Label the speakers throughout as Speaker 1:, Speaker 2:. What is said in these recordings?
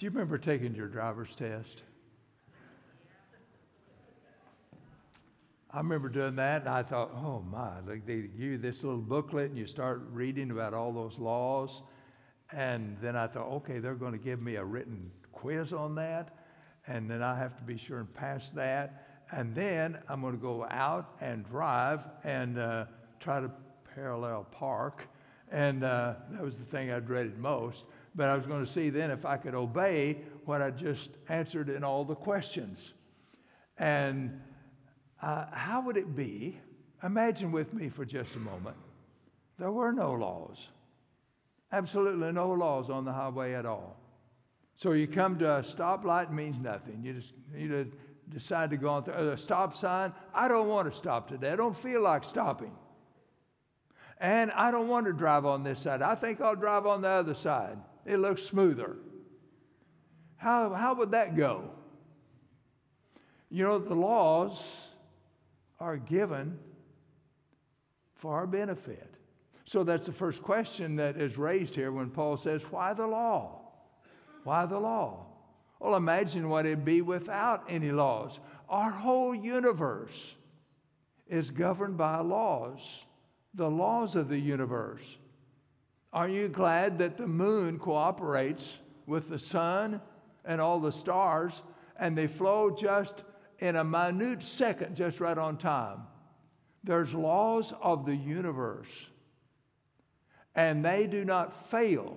Speaker 1: Do you remember taking your driver's test? I remember doing that, and I thought, oh my, like they give you this little booklet, and you start reading about all those laws. And then I thought, okay, they're going to give me a written quiz on that, and then I have to be sure and pass that. And then I'm going to go out and drive and try to parallel park. And that was the thing I dreaded most. But I was going to see then if I could obey what I just answered in all the questions. And how would it be? Imagine with me for just a moment. There were no laws. Absolutely no laws on the highway at all. So you come to a stoplight, it means nothing. You decide to go on through a stop sign. I don't want to stop today. I don't feel like stopping. And I don't want to drive on this side. I think I'll drive on the other side. It looks smoother. How would that go? You know, the laws are given for our benefit. So that's the first question that is raised here when Paul says, why the law? Why the law? Well, imagine what it'd be without any laws. Our whole universe is governed by laws, the laws of the universe. Are you glad that the moon cooperates with the sun and all the stars, and they flow just in a minute second, just right on time? There's laws of the universe, and they do not fail.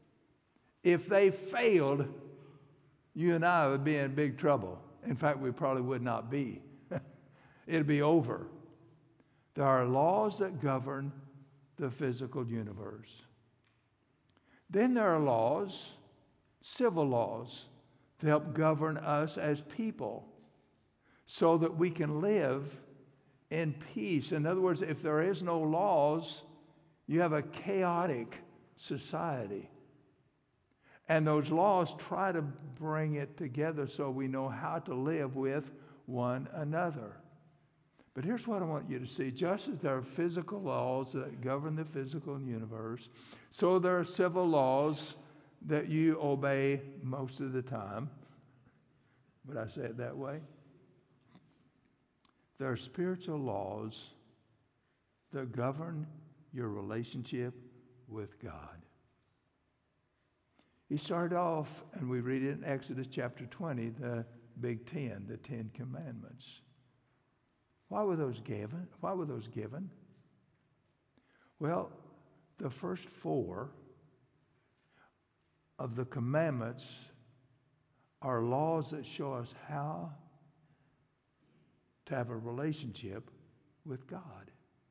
Speaker 1: If they failed, you and I would be in big trouble. In fact, we probably would not be. It'd be over. There are laws that govern the physical universe. Then there are laws, civil laws, to help govern us as people so that we can live in peace. In other words, if there is no laws, you have a chaotic society. And those laws try to bring it together so we know how to live with one another. But here's what I want you to see. Just as there are physical laws that govern the physical universe, so there are civil laws that you obey most of the time. Would I say it that way? There are spiritual laws that govern your relationship with God. He started off, and we read it in Exodus chapter 20, the Big Ten, the Ten Commandments. Why were those given? Well, the first four of the commandments are laws that show us how to have a relationship with God.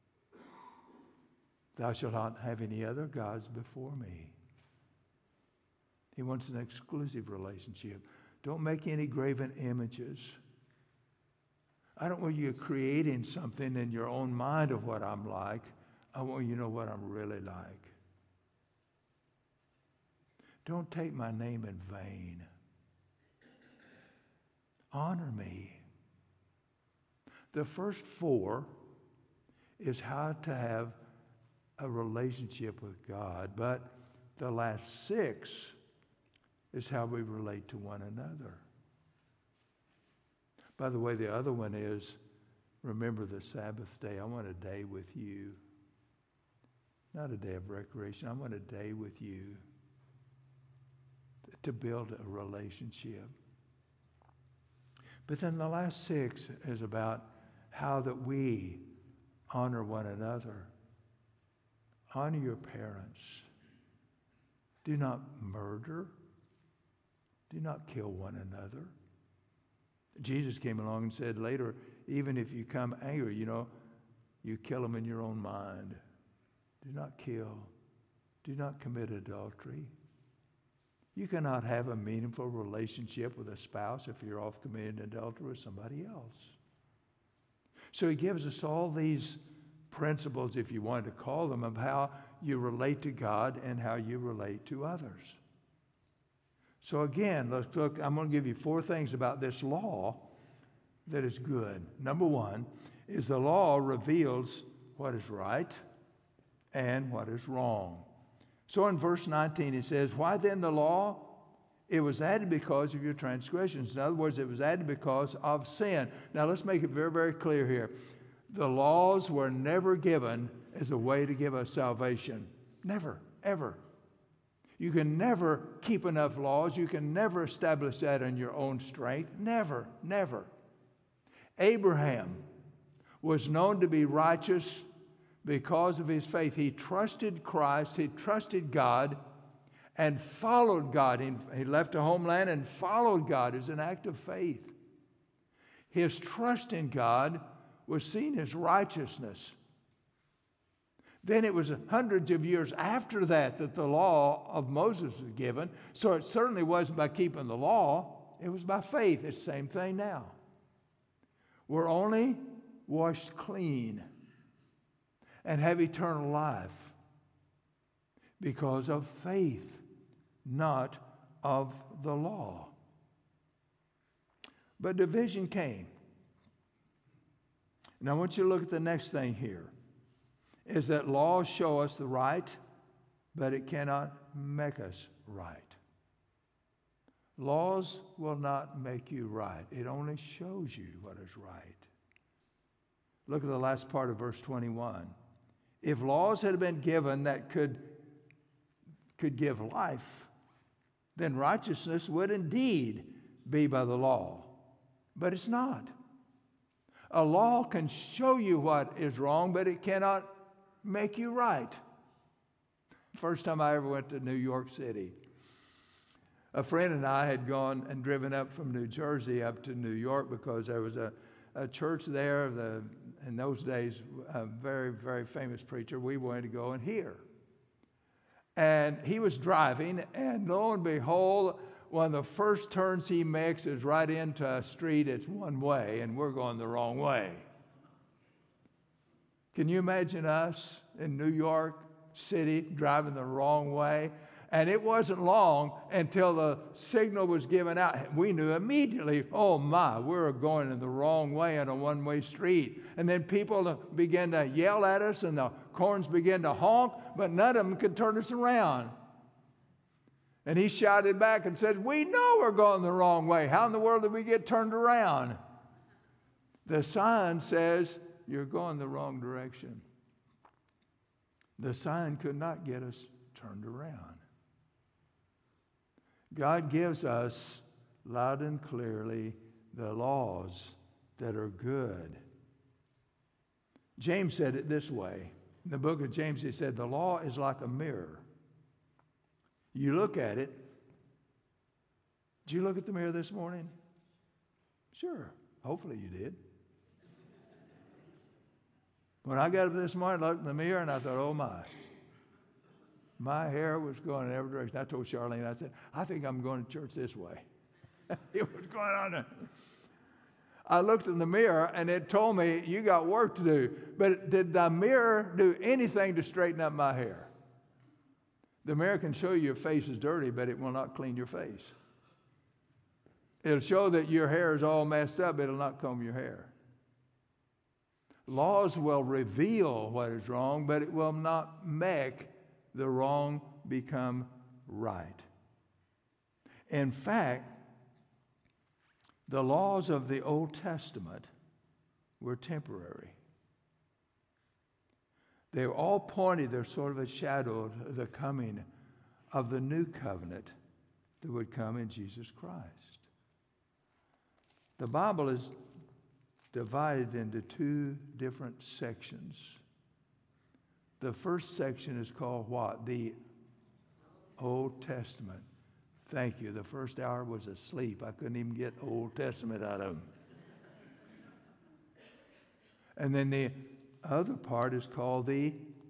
Speaker 1: Thou shalt not have any other gods before me. He wants an exclusive relationship. Don't make any graven images. I don't want you creating something in your own mind of what I'm like. I want you to know what I'm really like. Don't take my name in vain. Honor me. The first four is how to have a relationship with God, but the last six is how we relate to one another. By the way, the other one is, remember the Sabbath day. I want a day with you. Not a day of recreation. I want a day with you to build a relationship. But then the last six is about how that we honor one another. Honor your parents. Do not murder. Do not kill one another. Jesus came along and said later, even if you come angry, you kill them in your own mind. Do not kill. Do not commit adultery. You cannot have a meaningful relationship with a spouse if you're off committing adultery with somebody else. So he gives us all these principles, if you want to call them, of how you relate to God and how you relate to others. So again, let's look. I'm going to give you four things about this law that is good. Number one is the law reveals what is right and what is wrong. So in verse 19 it says, why then the law? It was added because of your transgressions. In other words, it was added because of sin. Now let's make it very, very clear here. The laws were never given as a way to give us salvation. Never, ever. You can never keep enough laws. You can never establish that in your own strength. Never, never. Abraham was known to be righteous because of his faith. He trusted Christ. He trusted God and followed God. He left a homeland and followed God as an act of faith. His trust in God was seen as righteousness. Then it was hundreds of years after that that the law of Moses was given. So it certainly wasn't by keeping the law. It was by faith. It's the same thing now. We're only washed clean and have eternal life because of faith, not of the law. But division came. Now I want you to look at the next thing here. Is that laws show us the right, but it cannot make us right. Laws will not make you right. It only shows you what is right. Look at the last part of verse 21. If laws had been given that could give life, then righteousness would indeed be by the law. But it's not. A law can show you what is wrong, but it cannot make you right. First time I ever went to New York City, a friend and I had gone and driven up from New Jersey up to New York because there was a church there, in those days, a very, very famous preacher we wanted to go and hear. And he was driving, and lo and behold, one of the first turns he makes is right into a street. It's one way, and we're going the wrong way. Can you imagine us in New York City driving the wrong way? And it wasn't long until the signal was given out. We knew immediately, oh my, we're going in the wrong way on a one-way street. And then people began to yell at us and the horns began to honk, but none of them could turn us around. And he shouted back and said, we know we're going the wrong way. How in the world did we get turned around? The sign says, you're going the wrong direction. The sign could not get us turned around. God gives us loud and clearly the laws that are good. James said it this way. In the book of James, he said, the law is like a mirror. You look at it. Did you look at the mirror this morning? Sure. Hopefully you did. When I got up this morning, I looked in the mirror and I thought, oh my hair was going in every direction. I told Charlene, I said, I think I'm going to church this way. It was going on there. I looked in the mirror and it told me, you got work to do. But did the mirror do anything to straighten up my hair? The mirror can show you your face is dirty, but it will not clean your face. It'll show that your hair is all messed up, but it'll not comb your hair. Laws will reveal what is wrong, but it will not make the wrong become right. In fact, the laws of the Old Testament were temporary. They all pointed, they're sort of a shadow of the coming of the new covenant that would come in Jesus Christ. The Bible is divided into two different sections. The first section is called what? The Old Testament. Thank you. The first hour was asleep. I couldn't even get Old Testament out of them. And then the other part is called the...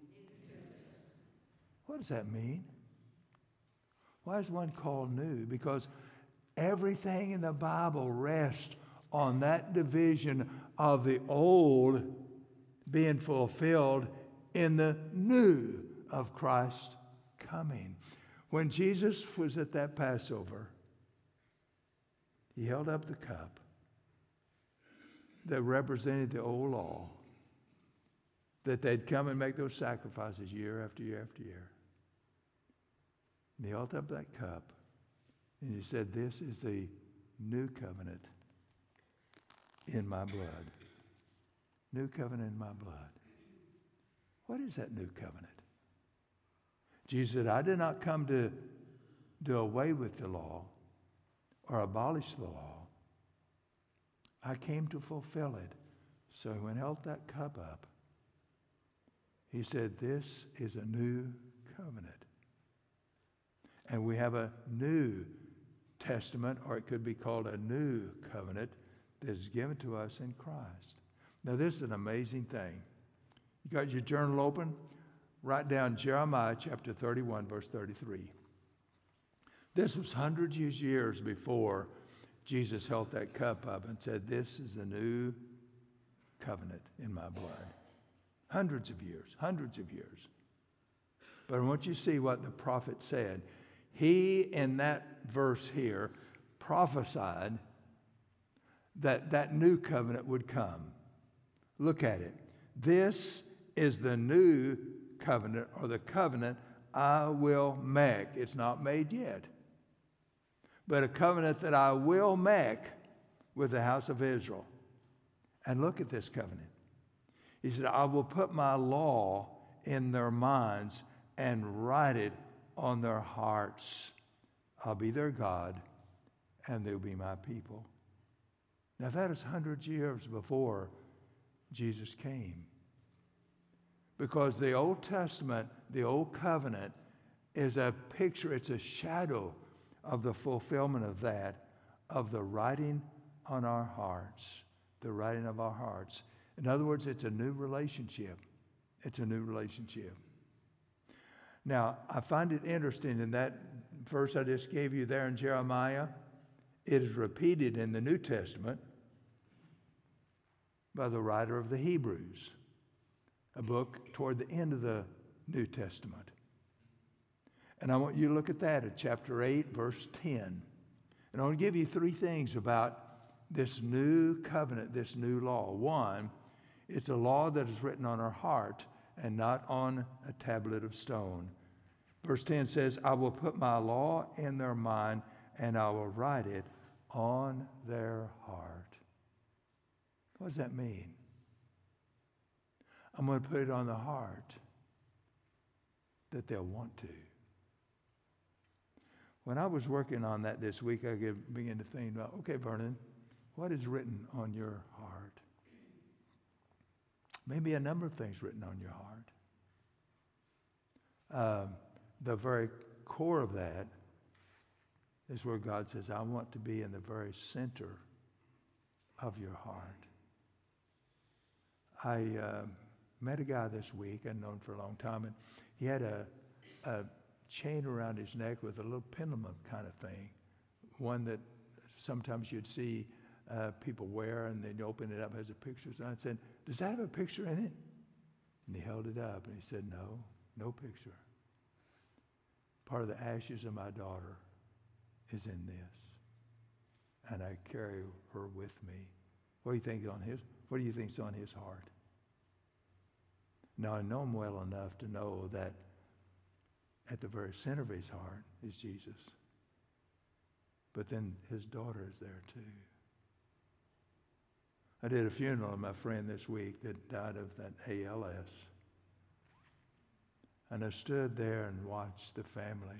Speaker 1: What does that mean? Why is one called new? Because everything in the Bible rests on that division of the old being fulfilled in the new of Christ coming. When Jesus was at that Passover, he held up the cup that represented the old law, that they'd come and make those sacrifices year after year after year. And he held up that cup And he said, this is the new covenant in my blood. New covenant in my blood. What is that new covenant? Jesus said, I did not come to do away with the law or abolish the law. I came to fulfill it. So when he held that cup up, he said, this is a new covenant. And we have a new testament, or it could be called a new covenant, that is given to us in Christ. Now, this is an amazing thing. You got your journal open? Write down Jeremiah chapter 31, verse 33. This was hundreds of years before Jesus held that cup up and said, this is the new covenant in my blood. Hundreds of years. But I want you to see what the prophet said. He, in that verse here, prophesied that that new covenant would come. Look at it. This is the new covenant, or the covenant I will make. It's not made yet. But a covenant that I will make with the house of Israel. And look at this covenant. He said, I will put my law in their minds and write it on their hearts. I'll be their God, and they'll be my people. Now that is hundreds of years before Jesus came. Because the Old Testament, the Old Covenant, is a picture, it's a shadow of the fulfillment of that, of the writing on our hearts, the writing of our hearts. In other words, it's a new relationship. It's a new relationship. Now, I find it interesting in that verse I just gave you there in Jeremiah, it is repeated in the New Testament by the writer of the Hebrews, a book toward the end of the New Testament. And I want you to look at that at chapter 8, verse 10. And I want to give you three things about this new covenant, this new law. One, it's a law that is written on our heart and not on a tablet of stone. Verse 10 says, I will put my law in their mind and I will write it on their heart. What does that mean? I'm going to put it on the heart that they'll want to. When I was working on that this week, I began to think about, okay, Vernon, what is written on your heart? Maybe a number of things written on your heart. The very core of that is where God says, I want to be in the very center of your heart. I met a guy this week I'd known for a long time, and he had a chain around his neck with a little pendulum kind of thing, one that sometimes you'd see people wear, and they'd open it up, has a picture. And I said, does that have a picture in it? And he held it up, and he said, no picture. Part of the ashes of my daughter is in this, and I carry her with me. What do you think is on his heart? Now, I know him well enough to know that at the very center of his heart is Jesus. But then his daughter is there too. I did a funeral of my friend this week that died of that ALS. And I stood there and watched the family,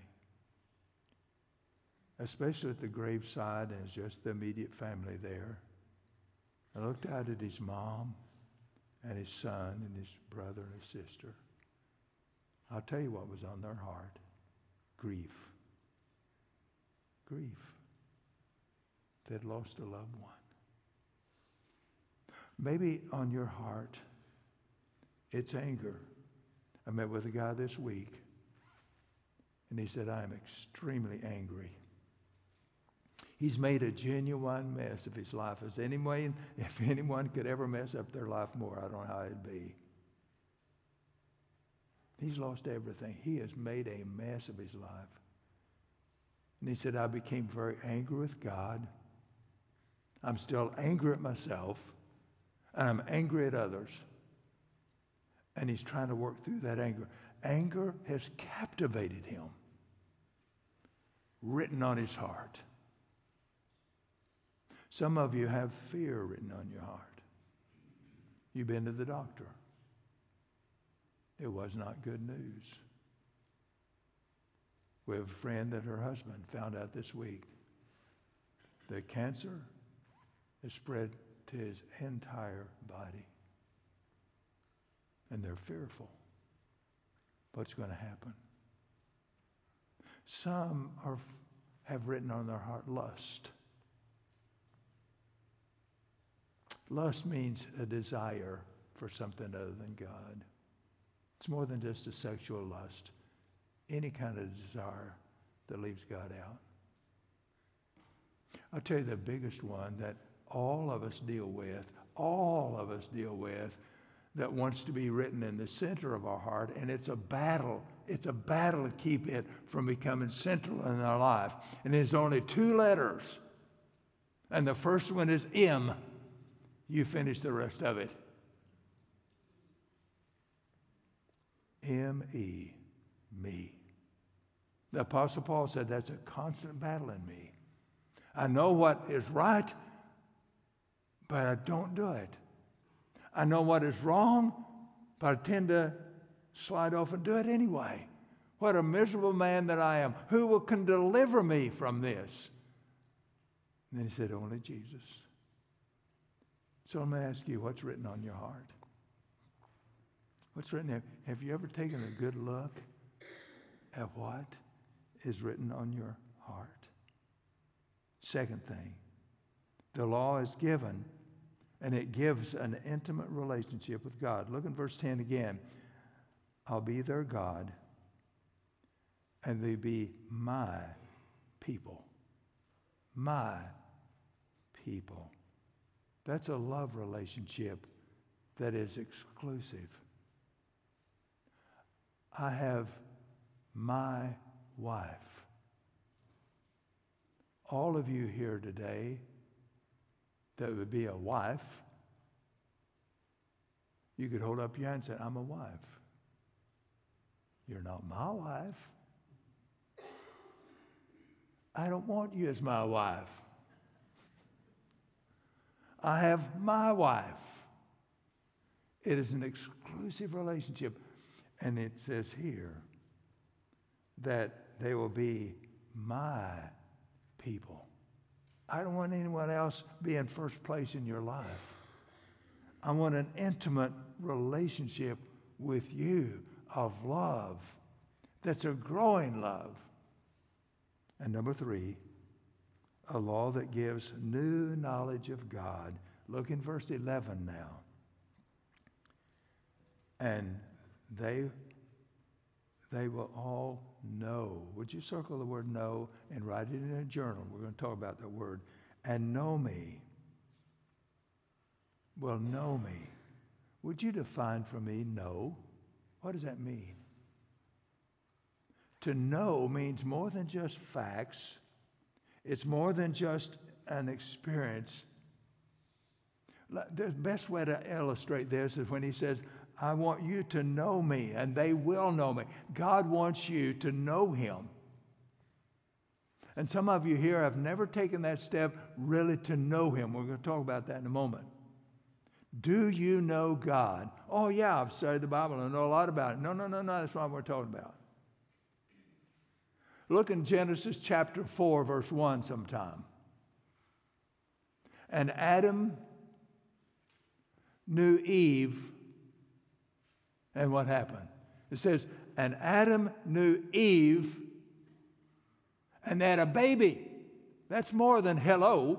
Speaker 1: especially at the graveside, and it's just the immediate family there. I looked out at his mom and his son and his brother and his sister. I'll tell you what was on their heart. Grief. They'd lost a loved one. Maybe on your heart, it's anger. I met with a guy this week, and he said, I am extremely angry. He's made a genuine mess of his life. If anyone could ever mess up their life more, I don't know how it'd be. He's lost everything. He has made a mess of his life. And he said, I became very angry with God. I'm still angry at myself, and I'm angry at others. And he's trying to work through that anger. Anger has captivated him. written on his heart. Some of you have fear written on your heart. You've been to the doctor. It was not good news. We have a friend that her husband found out this week that cancer has spread to his entire body. And they're fearful. What's going to happen? Some have written on their heart lust. Lust means a desire for something other than God. It's more than just a sexual lust. Any kind of desire that leaves God out. I'll tell you the biggest one that all of us deal with, that wants to be written in the center of our heart, and it's a battle. It's a battle to keep it from becoming central in our life. And there's only 2 letters. And the first one is M. You finish the rest of it. M-E, me. The Apostle Paul said that's a constant battle in me. I know what is right, but I don't do it. I know what is wrong, but I tend to slide off and do it anyway. What a miserable man that I am. Who can deliver me from this? And then he said, only Jesus. So let me ask you, what's written on your heart? What's written there? Have you ever taken a good look at what is written on your heart? Second thing, the law is given, and it gives an intimate relationship with God. Look in verse 10 again. I'll be their God, and they be my people. My people. That's a love relationship that is exclusive. I have my wife. All of you here today that would be a wife, you could hold up your hand and say, I'm a wife. You're not my wife. I don't want you as my wife. I have my wife. It is an exclusive relationship. And it says here that they will be my people. I don't want anyone else being first place in your life. I want an intimate relationship with you of love that's a growing love. And number 3, a law that gives new knowledge of God. Look in verse 11 now. And they will all know. Would you circle the word know and write it in a journal? We're going to talk about that word. And know me. Well, know me. Would you define for me know? What does that mean? To know means more than just facts. It's more than just an experience. The best way to illustrate this is when he says, I want you to know me, and they will know me. God wants you to know him. And some of you here have never taken that step really to know him. We're going to talk about that in a moment. Do you know God? Oh, yeah, I've studied the Bible and I know a lot about it. No, that's not what we're talking about. Look in Genesis chapter 4, verse 1 sometime. And Adam knew Eve. And what happened? It says, and Adam knew Eve, and they had a baby. That's more than hello.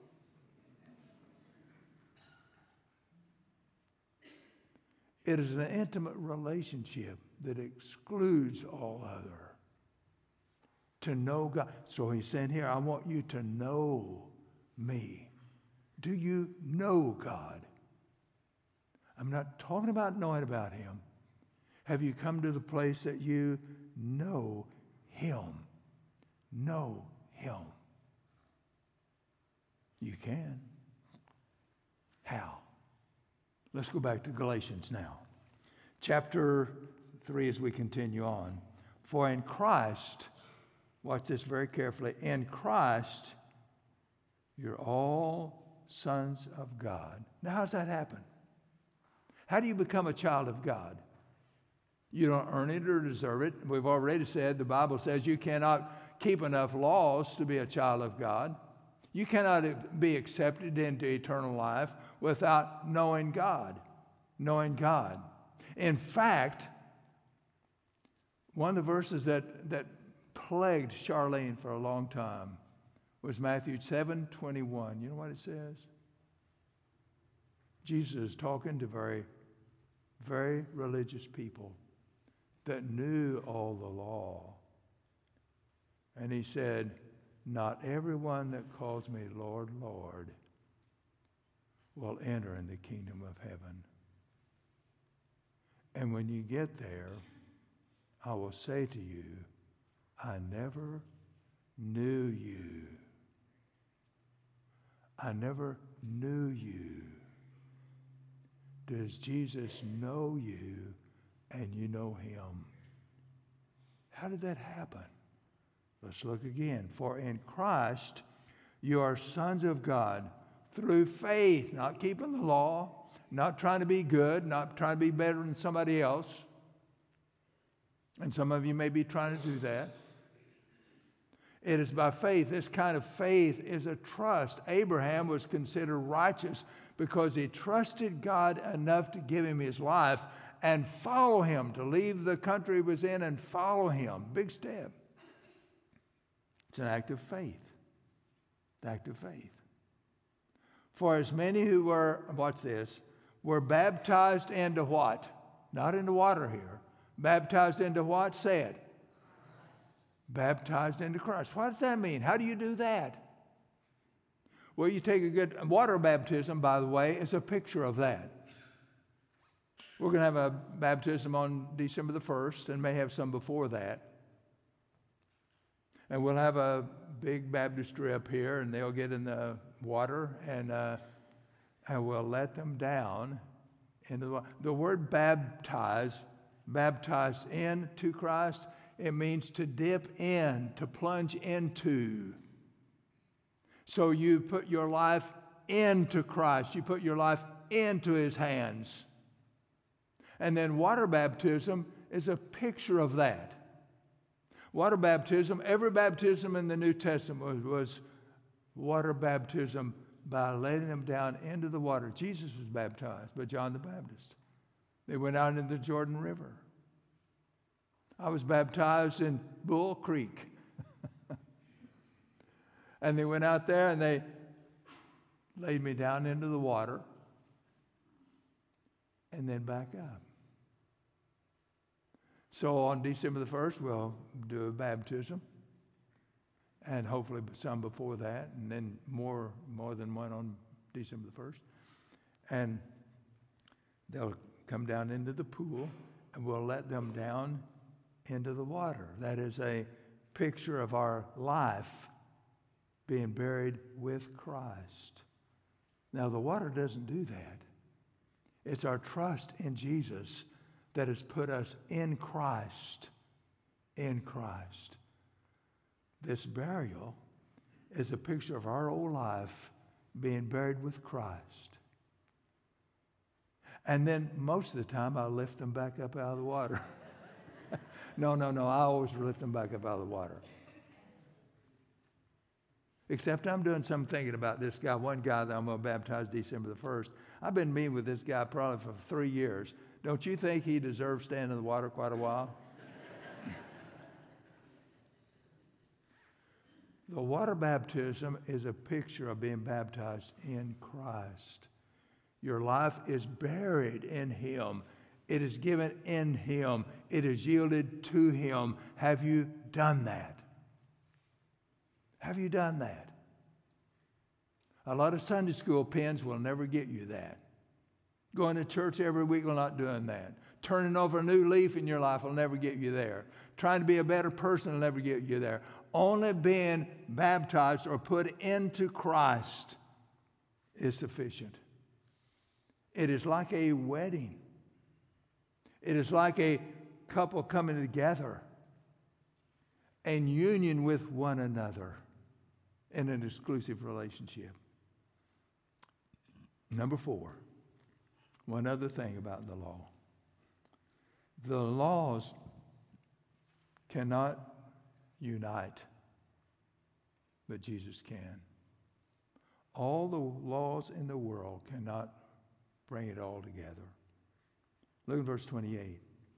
Speaker 1: It is an intimate relationship that excludes all other. To know God. So he's saying here, I want you to know me. Do you know God? I'm not talking about knowing about him. Have you come to the place that you know him? Know him. You can. How? Let's go back to Galatians now. Chapter 3 as we continue on. For in Christ watch this very carefully, in Christ, you're all sons of God. Now, how does that happen? How do you become a child of God? You don't earn it or deserve it. We've already said, the Bible says you cannot keep enough laws to be a child of God. You cannot be accepted into eternal life without knowing God. Knowing God. In fact, one of the verses that plagued Charlene for a long time was Matthew 7:21. You know what it says? Jesus is talking to very, very religious people that knew all the law. And he said, not everyone that calls me Lord, Lord will enter in the kingdom of heaven. And when you get there, I will say to you, I never knew you. I never knew you. Does Jesus know you and you know him? How did that happen? Let's look again. For in Christ you are sons of God through faith, not keeping the law, not trying to be good, not trying to be better than somebody else. And some of you may be trying to do that. It is by faith. This kind of faith is a trust. Abraham was considered righteous because he trusted God enough to give him his life and follow him, to leave the country he was in and follow him. Big step. It's an act of faith. An act of faith. For as many who were, watch this, were baptized into what? Not into water here. Baptized into what? Say it. Baptized into Christ. What does that mean? How do you do that? Well, you take a good water baptism, by the way, is a picture of that. We're going to have a baptism on December the 1st and may have some before that. And we'll have a big baptistry up here, and they'll get in the water, and we'll let them down into the water. The word baptize into Christ, it means to dip in, to plunge into. So you put your life into Christ. You put your life into his hands. And then water baptism is a picture of that. Water baptism, every baptism in the New Testament was water baptism by letting them down into the water. Jesus was baptized by John the Baptist. They went out into the Jordan River. I was baptized in Bull Creek. And they went out there and they laid me down into the water and then back up. So on December the 1st, we'll do a baptism, and hopefully some before that, and then more than one on December the 1st. And they'll come down into the pool, and we'll let them down into the water. That is a picture of our life being buried with Christ. Now, the water doesn't do that. It's our trust in Jesus that has put us in Christ. In Christ. This burial is a picture of our old life being buried with Christ. And then most of the time, I lift them back up out of the water. No. I always lift them back up out of the water. Except I'm doing some thinking about this guy, one guy that I'm going to baptize December the 1st. I've been meeting with this guy probably for 3 years. Don't you think he deserves staying in the water quite a while? The water baptism is a picture of being baptized in Christ. Your life is buried in him. It is given in him. It is yielded to him. Have you done that? Have you done that? A lot of Sunday school pens will never get you that. Going to church every week will not doing that. Turning over a new leaf in your life will never get you there. Trying to be a better person will never get you there. Only being baptized or put into Christ is sufficient. It is like a wedding. It is like a couple coming together. and union with one another in an exclusive relationship. Number 4, one other thing about the law. The laws cannot unite, but Jesus can. All the laws in the world cannot bring it all together. Look at verse 28.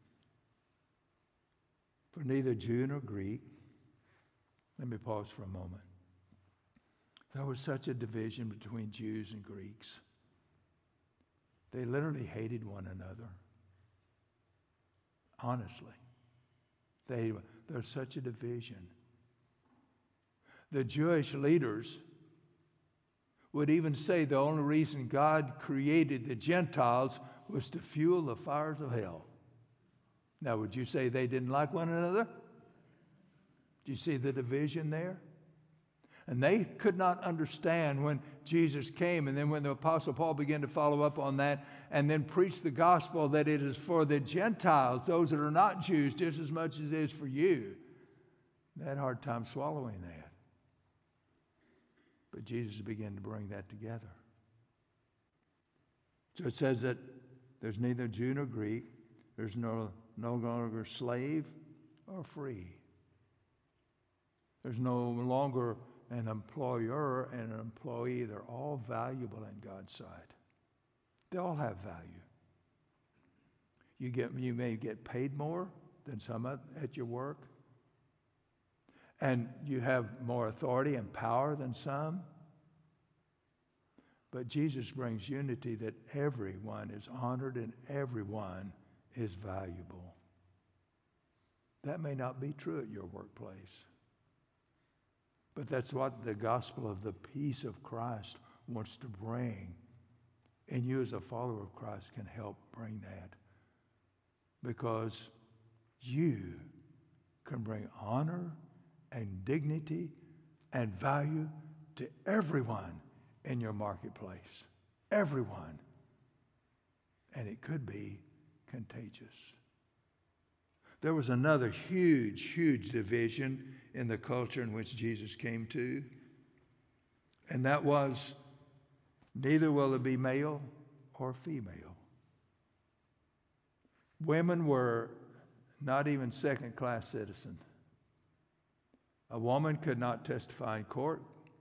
Speaker 1: For neither Jew nor Greek, let me pause for a moment. There was such a division between Jews and Greeks. They literally hated one another. Honestly. There's such a division. The Jewish leaders would even say the only reason God created the Gentiles was to fuel the fires of hell. Now, would you say they didn't like one another? Do you see the division there? And they could not understand when Jesus came, and then when the Apostle Paul began to follow up on that and then preach the gospel that it is for the Gentiles, those that are not Jews, just as much as it is for you. They had a hard time swallowing that. But Jesus began to bring that together. So it says that there's neither Jew nor Greek. There's no longer slave or free. There's no longer an employer and an employee. They're all valuable in God's sight. They all have value. You may get paid more than some at your work, and you have more authority and power than some. But Jesus brings unity that everyone is honored and everyone is valuable. That may not be true at your workplace. But that's what the gospel of the peace of Christ wants to bring. And you as a follower of Christ can help bring that. Because you can bring honor and dignity and value to everyone in your marketplace. Everyone. And it could be contagious. There was another huge division in the culture in which Jesus came to, and that was neither will it be male or female. Women were not even second-class citizens. A woman could not testify in court.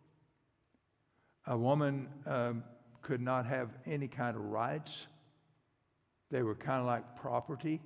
Speaker 1: A woman could not have any kind of rights. They were kind of like property.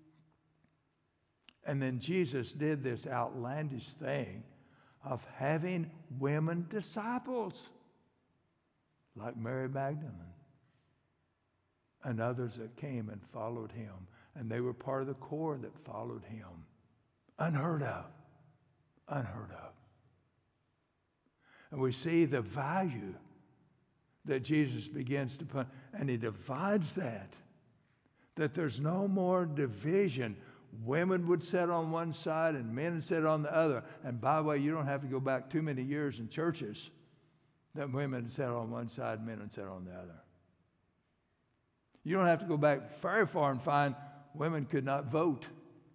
Speaker 1: And then Jesus did this outlandish thing of having women disciples, like Mary Magdalene and others that came and followed him. And they were part of the core that followed him. Unheard of. Unheard of. And we see the value that Jesus begins to put, and he divides that there's no more division. Women would sit on one side and men would sit on the other. And by the way, you don't have to go back too many years in churches that women would sit on one side and men would sit on the other. You don't have to go back very far and find women could not vote.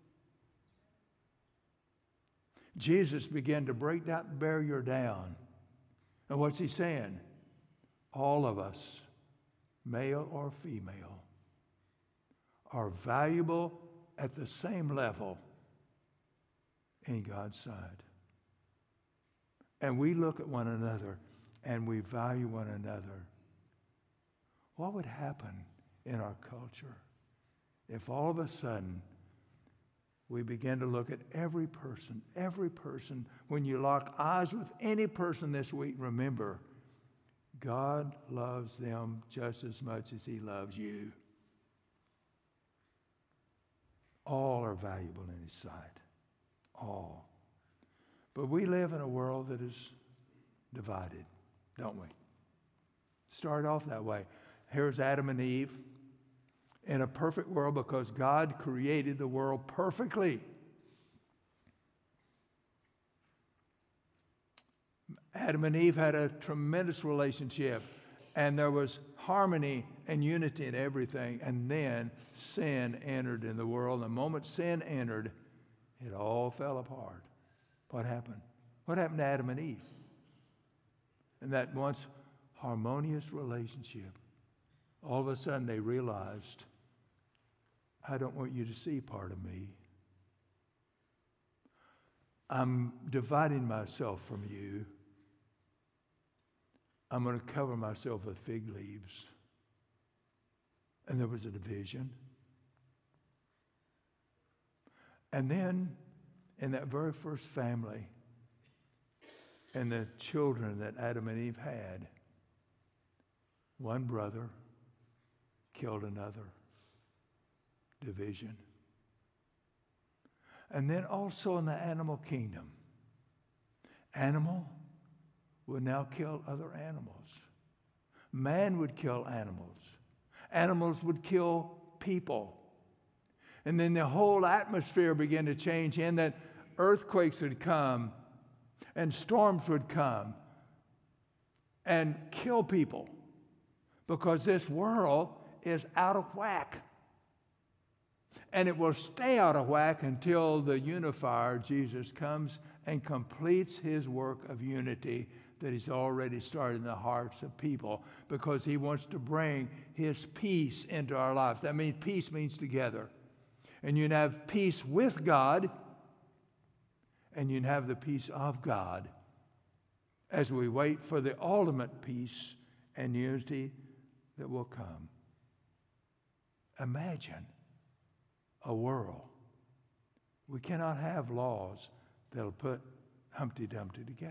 Speaker 1: Jesus began to break that barrier down. And what's he saying? All of us, male or female, are valuable at the same level in God's sight. And we look at one another and we value one another. What would happen in our culture if all of a sudden we begin to look at every person, when you lock eyes with any person this week, remember, God loves them just as much as he loves you. All are valuable in his sight. All. But we live in a world that is divided, don't we? Start off that way. Here's Adam and Eve in a perfect world because God created the world perfectly. Adam and Eve had a tremendous relationship, and there was harmony and unity in everything. And then sin entered in the world. The moment sin entered, it all fell apart. What happened? What happened to Adam and Eve? And that once harmonious relationship, all of a sudden they realized, I don't want you to see part of me. I'm dividing myself from you. I'm going to cover myself with fig leaves. And there was a division. And then, in that very first family, and the children that Adam and Eve had, one brother killed another. Division. And then also in the animal kingdom, animal would now kill other animals. Man would kill animals. Animals would kill people. And then the whole atmosphere began to change in that earthquakes would come and storms would come and kill people because this world is out of whack. And it will stay out of whack until the unifier, Jesus, comes and completes his work of unity that he's already started in the hearts of people, because he wants to bring his peace into our lives. That means peace means together. And you can have peace with God, and you can have the peace of God as we wait for the ultimate peace and unity that will come. Imagine a world. We cannot have laws that'll put Humpty Dumpty together.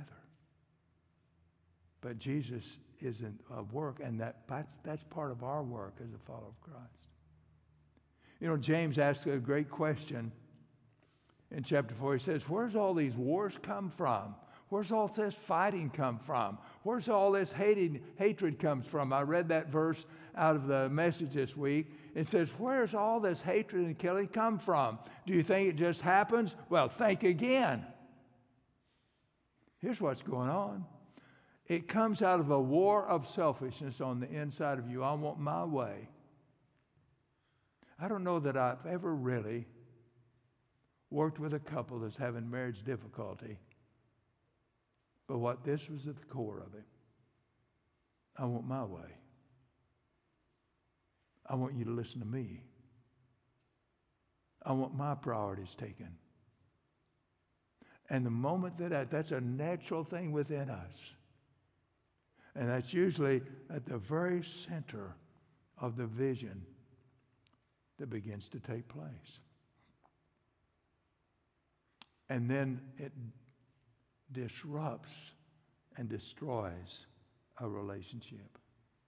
Speaker 1: But Jesus is in work, and that's part of our work as a follower of Christ. You know, James asks a great question in chapter 4. He says, where's all these wars come from? Where's all this fighting come from? Where's all this hatred comes from? I read that verse out of the Message this week. It says, where's all this hatred and killing come from? Do you think it just happens? Well, think again. Here's what's going on. It comes out of a war of selfishness on the inside of you. I want my way. I don't know that I've ever really worked with a couple that's having marriage difficulty. But what this was at the core of it. I want my way. I want you to listen to me. I want my priorities taken. And the moment that's a natural thing within us. And that's usually at the very center of the vision that begins to take place. And then it disrupts and destroys a relationship.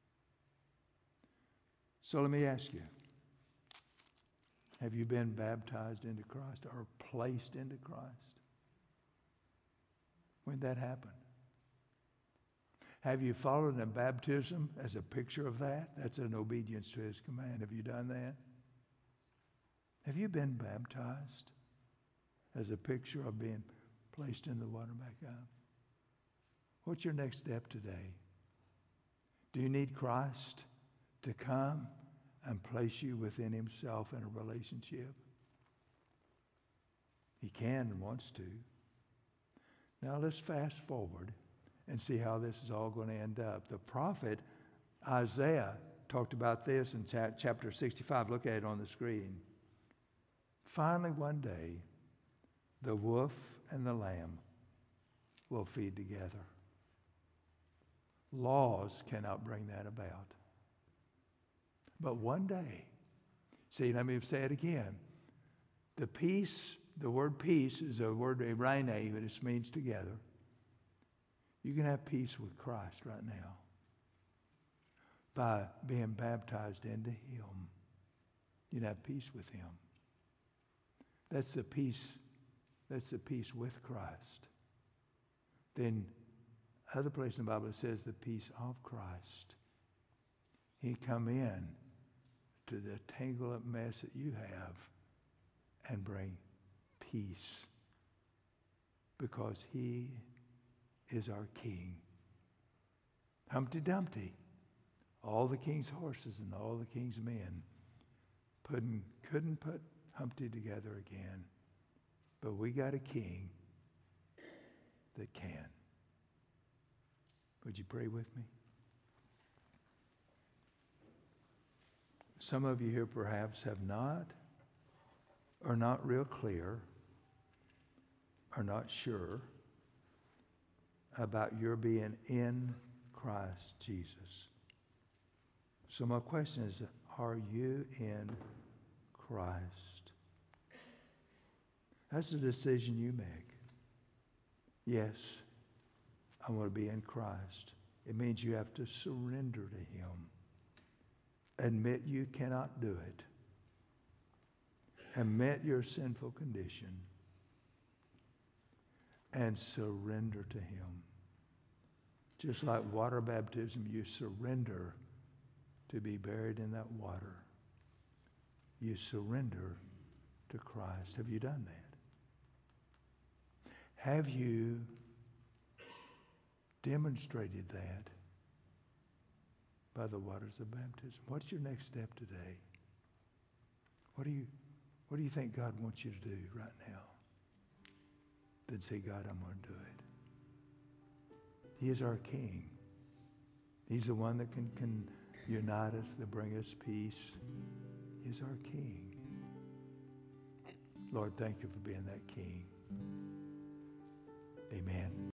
Speaker 1: So let me ask you, have you been baptized into Christ or placed into Christ? When did that happen? Have you followed in baptism as a picture of that? That's an obedience to his command. Have you done that? Have you been baptized as a picture of being placed in the water back up? What's your next step today? Do you need Christ to come and place you within himself in a relationship? He can and wants to. Now let's fast forward and see how this is all going to end up. The prophet Isaiah talked about this in chapter 65. Look at it on the screen. Finally, one day, the wolf and the lamb will feed together. Laws cannot bring that about. But one day, see, let me say it again. The peace, the word peace is a word, eirene, which means together. You can have peace with Christ right now by being baptized into him. You can have peace with him. That's the peace with Christ. Then other place in the Bible it says the peace of Christ. He come in to the tangled up mess that you have and bring peace because he is our king. Humpty Dumpty, all the king's horses and all the king's men couldn't put Humpty together again. But we got a king that can. Would you pray with me? Some of you here perhaps have not, are not real clear, are not sure about your being in Christ Jesus. So my question is, are you in Christ? That's the decision you make. Yes, I want to be in Christ. It means you have to surrender to Him. Admit you cannot do it. Admit your sinful condition. And surrender to Him. Just like water baptism, you surrender to be buried in that water. You surrender to Christ. Have you done that? Have you demonstrated that by the waters of baptism? What's your next step today? What do you think God wants you to do right now? Then say, God, I'm going to do it. He is our King. He's the one that can unite us, that bring us peace. He's our King. Lord, thank you for being that King. Amen.